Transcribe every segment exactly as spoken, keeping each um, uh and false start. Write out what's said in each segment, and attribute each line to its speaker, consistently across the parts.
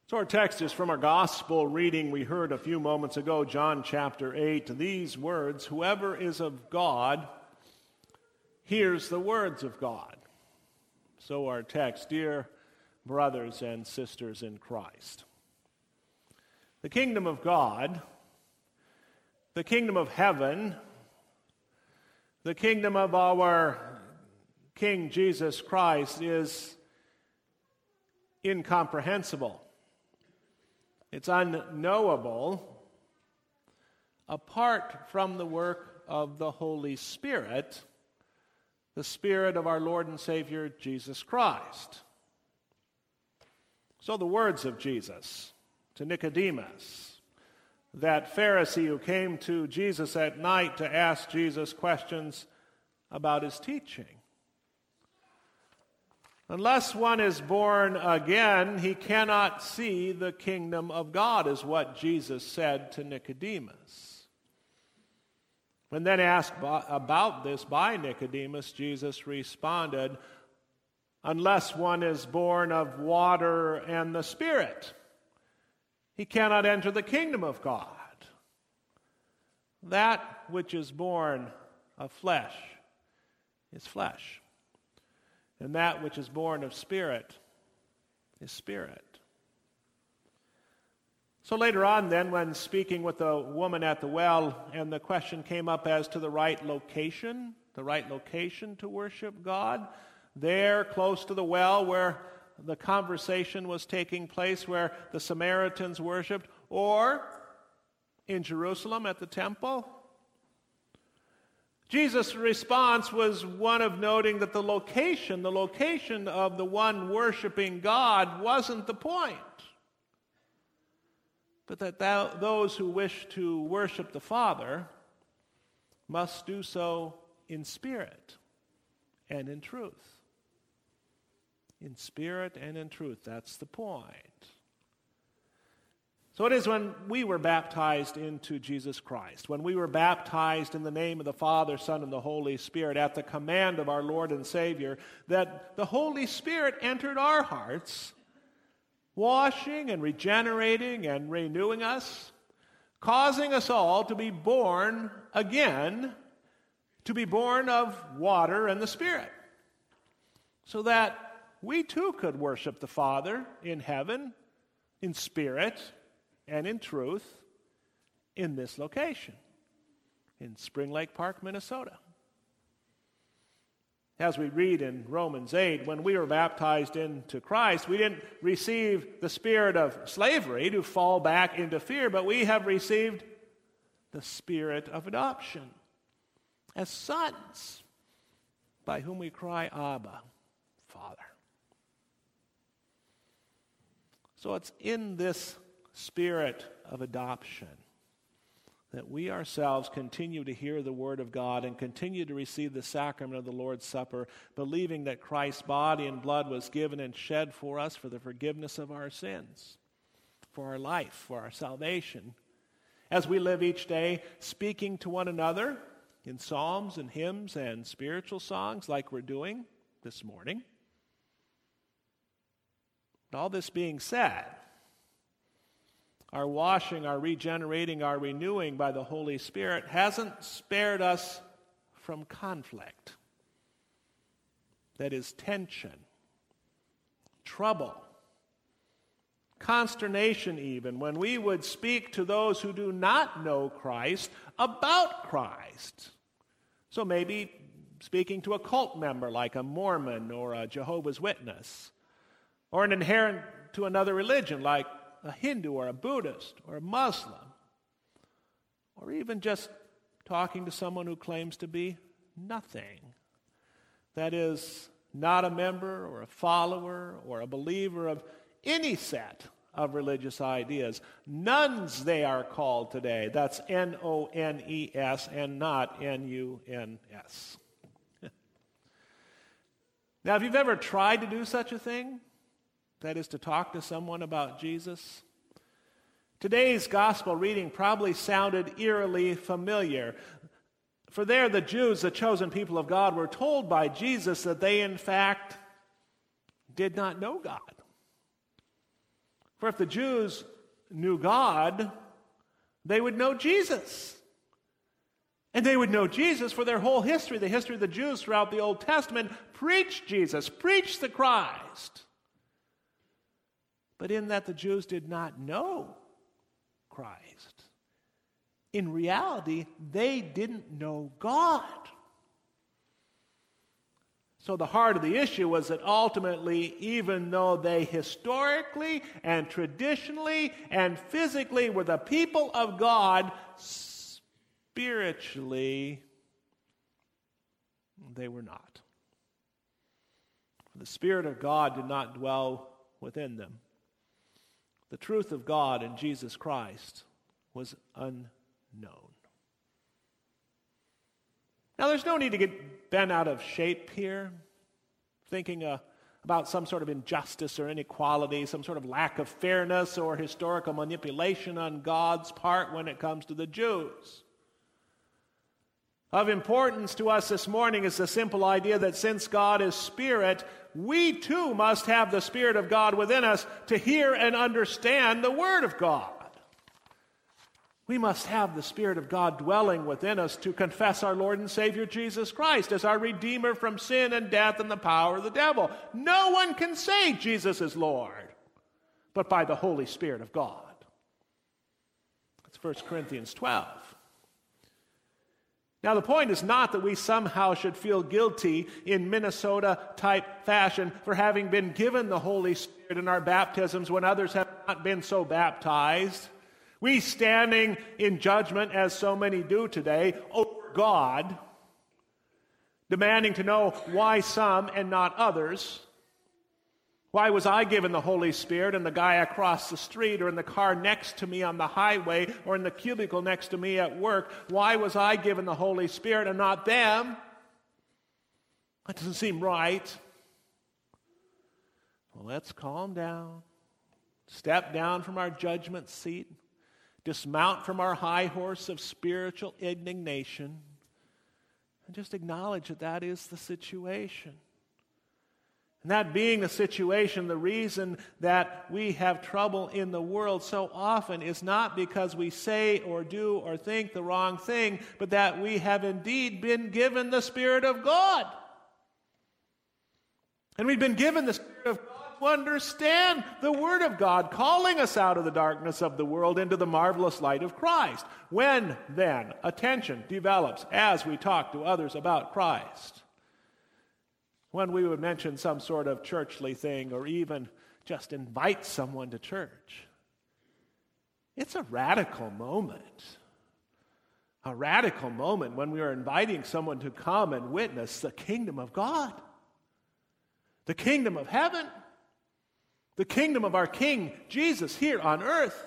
Speaker 1: So our text is from our gospel reading we heard a few moments ago, John chapter eight. These words, "Whoever is of God hears the words of God." So our text, dear brothers and sisters in Christ. The kingdom of God, the kingdom of heaven, the kingdom of our King Jesus Christ is incomprehensible. It's unknowable apart from the work of the Holy Spirit, the Spirit of our Lord and Savior Jesus Christ. So the words of Jesus to Nicodemus, that Pharisee who came to Jesus at night to ask Jesus questions about his teaching. Unless one is born again, he cannot see the kingdom of God, is what Jesus said to Nicodemus. When then asked about this by Nicodemus, Jesus responded, "Unless one is born of water and the Spirit, he cannot enter the kingdom of God. That which is born of flesh is flesh, and that which is born of spirit is spirit." So later on then, when speaking with the woman at the well, and the question came up as to the right location, the right location to worship God, there close to the well where the conversation was taking place, where the Samaritans worshiped, or in Jerusalem at the temple, Jesus' response was one of noting that the location, the location of the one worshiping God wasn't the point, but that th- those who wish to worship the Father must do so in spirit and in truth. In spirit and in truth, that's the point. So it is when we were baptized into Jesus Christ, when we were baptized in the name of the Father, Son, and the Holy Spirit, at the command of our Lord and Savior, that the Holy Spirit entered our hearts, washing and regenerating and renewing us, causing us all to be born again, to be born of water and the Spirit, so that we too could worship the Father in heaven, in spirit, and in truth, in this location, in Spring Lake Park, Minnesota. As we read in Romans eight, when we were baptized into Christ, we didn't receive the spirit of slavery to fall back into fear, but we have received the spirit of adoption as sons, by whom we cry, "Abba, Father." So it's in this spirit of adoption that we ourselves continue to hear the Word of God and continue to receive the sacrament of the Lord's Supper, believing that Christ's body and blood was given and shed for us for the forgiveness of our sins, for our life, for our salvation. As we live each day speaking to one another in psalms and hymns and spiritual songs like we're doing this morning. All this being said, our washing, our regenerating, our renewing by the Holy Spirit hasn't spared us from conflict. That is tension, trouble, consternation even, when we would speak to those who do not know Christ about Christ. So maybe speaking to a cult member like a Mormon or a Jehovah's Witness, or an adherent to another religion like a Hindu or a Buddhist or a Muslim, or even just talking to someone who claims to be nothing. That is, not a member or a follower or a believer of any set of religious ideas. Nuns, they are called today. That's N O N E S and not N U N S. Now, if you've ever tried to do such a thing, that is to talk to someone about Jesus, today's gospel reading probably sounded eerily familiar. For there the Jews, the chosen people of God, were told by Jesus that they in fact did not know God. For if the Jews knew God, they would know Jesus. And they would know Jesus for their whole history. The history of the Jews throughout the Old Testament preached Jesus, preached the Christ. But in that the Jews did not know Christ, in reality, they didn't know God. So the heart of the issue was that ultimately, even though they historically and traditionally and physically were the people of God, spiritually, they were not. The Spirit of God did not dwell within them. The truth of God in Jesus Christ was unknown. Now, there's no need to get bent out of shape here, thinking uh, about some sort of injustice or inequality, some sort of lack of fairness or historical manipulation on God's part when it comes to the Jews. Of importance to us this morning is the simple idea that since God is Spirit, we too must have the Spirit of God within us to hear and understand the Word of God. We must have the Spirit of God dwelling within us to confess our Lord and Savior Jesus Christ as our Redeemer from sin and death and the power of the devil. No one can say Jesus is Lord but by the Holy Spirit of God. That's First Corinthians twelve. Now, the point is not that we somehow should feel guilty in Minnesota-type fashion for having been given the Holy Spirit in our baptisms when others have not been so baptized. We standing in judgment, as so many do today, over God, demanding to know why some and not others. Why was I given the Holy Spirit and the guy across the street or in the car next to me on the highway or in the cubicle next to me at work? Why was I given the Holy Spirit and not them? That doesn't seem right. Well, let's calm down. Step down from our judgment seat. Dismount from our high horse of spiritual indignation. And just acknowledge that that is the situation. And that being the situation, the reason that we have trouble in the world so often is not because we say or do or think the wrong thing, but that we have indeed been given the Spirit of God. And we've been given the Spirit of God to understand the Word of God, calling us out of the darkness of the world into the marvelous light of Christ. When, then, attention develops as we talk to others about Christ, when we would mention some sort of churchly thing or even just invite someone to church, it's a radical moment. A radical moment when we are inviting someone to come and witness the kingdom of God, the kingdom of heaven, the kingdom of our King Jesus here on earth.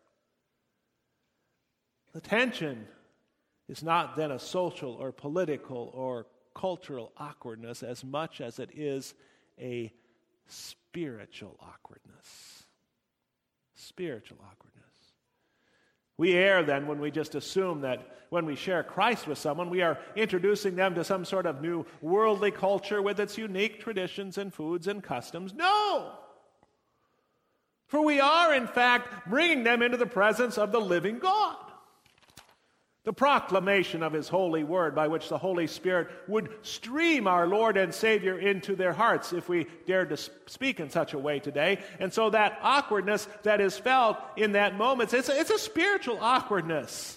Speaker 1: The tension is not then a social or political or cultural awkwardness as much as it is a spiritual awkwardness. Spiritual awkwardness. We err then when we just assume that when we share Christ with someone, we are introducing them to some sort of new worldly culture with its unique traditions and foods and customs. No! For we are, in fact, bringing them into the presence of the living God. The proclamation of His holy word by which the Holy Spirit would stream our Lord and Savior into their hearts if we dared to speak in such a way today. And so that awkwardness that is felt in that moment, it's a, it's a spiritual awkwardness.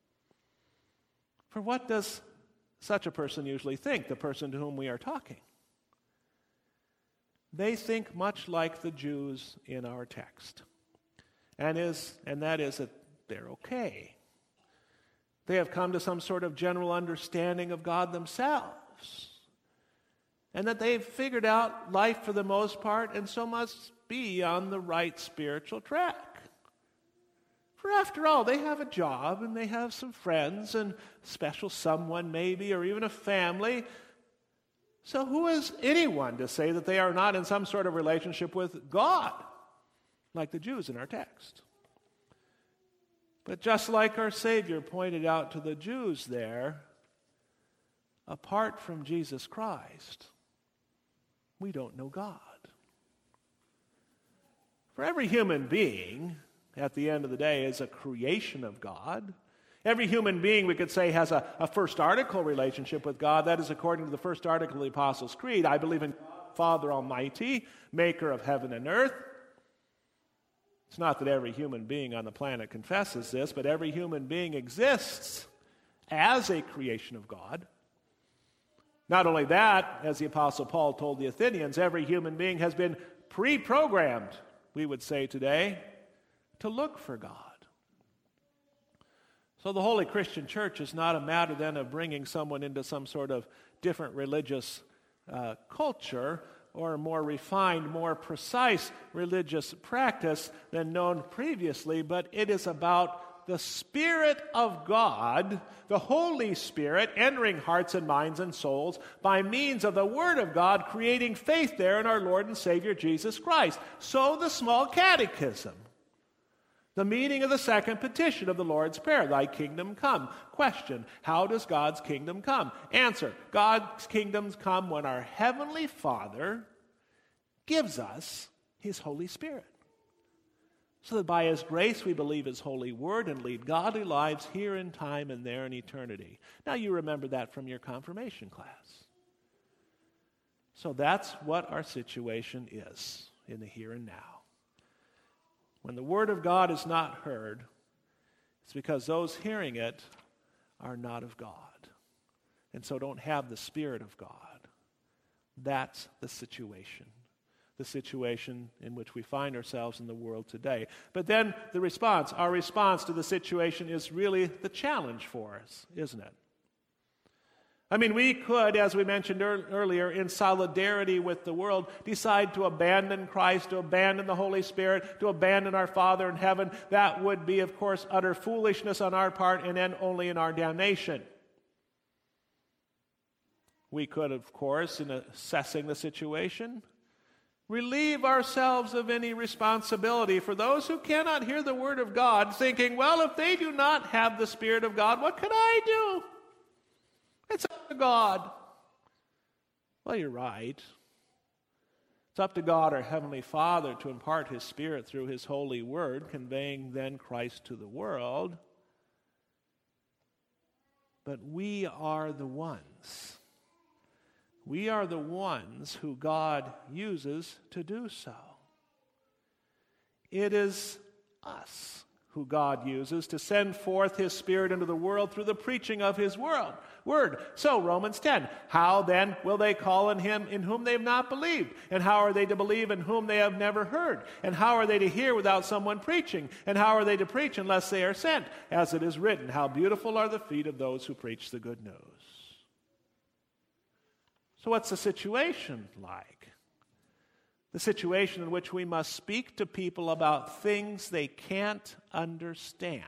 Speaker 1: For what does such a person usually think, the person to whom we are talking? They think much like the Jews in our text. And, is, and that is that they're okay. They have come to some sort of general understanding of God themselves. And that they've figured out life for the most part and so must be on the right spiritual track. For after all, they have a job and they have some friends and special someone maybe or even a family. So who is anyone to say that they are not in some sort of relationship with God, like the Jews in our text? But just like our Savior pointed out to the Jews there, apart from Jesus Christ, we don't know God. For every human being, at the end of the day, is a creation of God. Every human being, we could say, has a, a first article relationship with God. That is according to the first article of the Apostles' Creed. I believe in God, Father Almighty, maker of heaven and earth. It's not that every human being on the planet confesses this, but every human being exists as a creation of God. Not only that, as the Apostle Paul told the Athenians, every human being has been pre-programmed, we would say today, to look for God. So the Holy Christian Church is not a matter then of bringing someone into some sort of different religious uh, culture or more refined, more precise religious practice than known previously, but it is about the Spirit of God, the Holy Spirit, entering hearts and minds and souls by means of the Word of God, creating faith there in our Lord and Savior Jesus Christ. So the small catechism. The meaning of the second petition of the Lord's Prayer, thy kingdom come. Question, how does God's kingdom come? Answer, God's kingdoms come when our Heavenly Father gives us His Holy Spirit. So that by His grace we believe His holy word and lead godly lives here in time and there in eternity. Now you remember that from your confirmation class. So that's what our situation is in the here and now. When the Word of God is not heard, it's because those hearing it are not of God, and so don't have the Spirit of God. That's the situation, the situation in which we find ourselves in the world today. But then the response, our response to the situation is really the challenge for us, isn't it? I mean, we could, as we mentioned er- earlier, in solidarity with the world, decide to abandon Christ, to abandon the Holy Spirit, to abandon our Father in heaven. That would be, of course, utter foolishness on our part and end only in our damnation. We could, of course, in assessing the situation, relieve ourselves of any responsibility for those who cannot hear the Word of God, thinking, well, if they do not have the Spirit of God, what can I do? It's up to God. Well, you're right. It's up to God, our Heavenly Father, to impart His Spirit through His holy word, conveying then Christ to the world. But we are the ones. We are the ones who God uses to do so. It is us who God uses to send forth His Spirit into the world through the preaching of His word. Word. So, Romans ten, how then will they call on Him in whom they have not believed? And how are they to believe in whom they have never heard? And how are they to hear without someone preaching? And how are they to preach unless they are sent? As it is written, how beautiful are the feet of those who preach the good news. So what's the situation like? The situation in which we must speak to people about things they can't understand.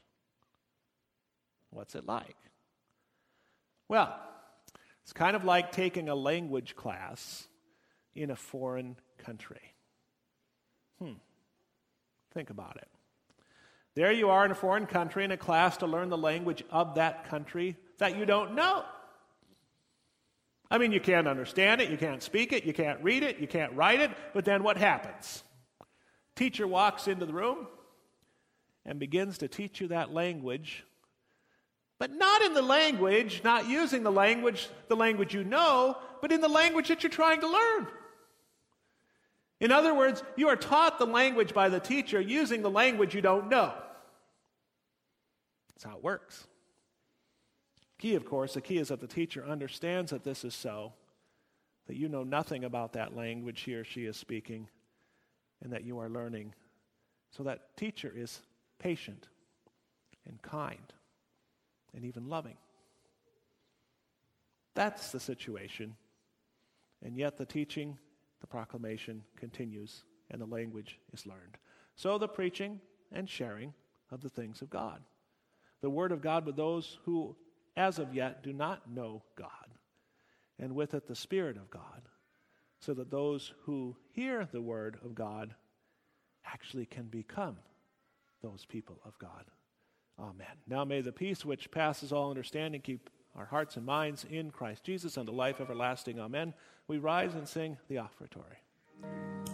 Speaker 1: What's it like? Well, it's kind of like taking a language class in a foreign country. Hmm. Think about it. There you are in a foreign country in a class to learn the language of that country that you don't know. I mean, you can't understand it, you can't speak it, you can't read it, you can't write it, but then what happens? Teacher walks into the room and begins to teach you that language, but not in the language, not using the language, the language you know, but in the language that you're trying to learn. In other words, you are taught the language by the teacher using the language you don't know. That's how it works. Key, of course, the key is that the teacher understands that this is so, that you know nothing about that language he or she is speaking, and that you are learning. So that teacher is patient and kind and even loving. That's the situation. And yet the teaching, the proclamation continues, and the language is learned. So the preaching and sharing of the things of God. The Word of God with those who as of yet do not know God, and with it the Spirit of God, so that those who hear the Word of God actually can become those people of God. Amen. Now may the peace which passes all understanding keep our hearts and minds in Christ Jesus unto life everlasting. Amen. We rise and sing the offertory.